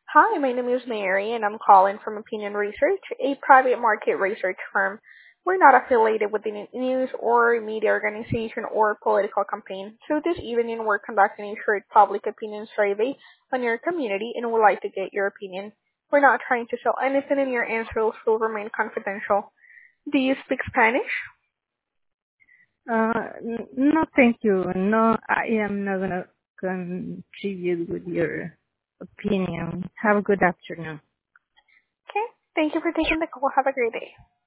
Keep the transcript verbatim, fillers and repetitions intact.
Hi, my name is Mary, and I'm calling from Opinion Research, a private market research firm. We're not affiliated with any news or media organization or political campaign. So this evening, we're conducting a short public opinion survey on your community and would like to get your opinion. We're not trying to sell anything, and your answers will remain confidential. Do you speak Spanish? Uh, n- no, thank you. No, I am not gonna contribute with your opinion. Have a good afternoon. Okay. Thank you for taking the call. Have a great day.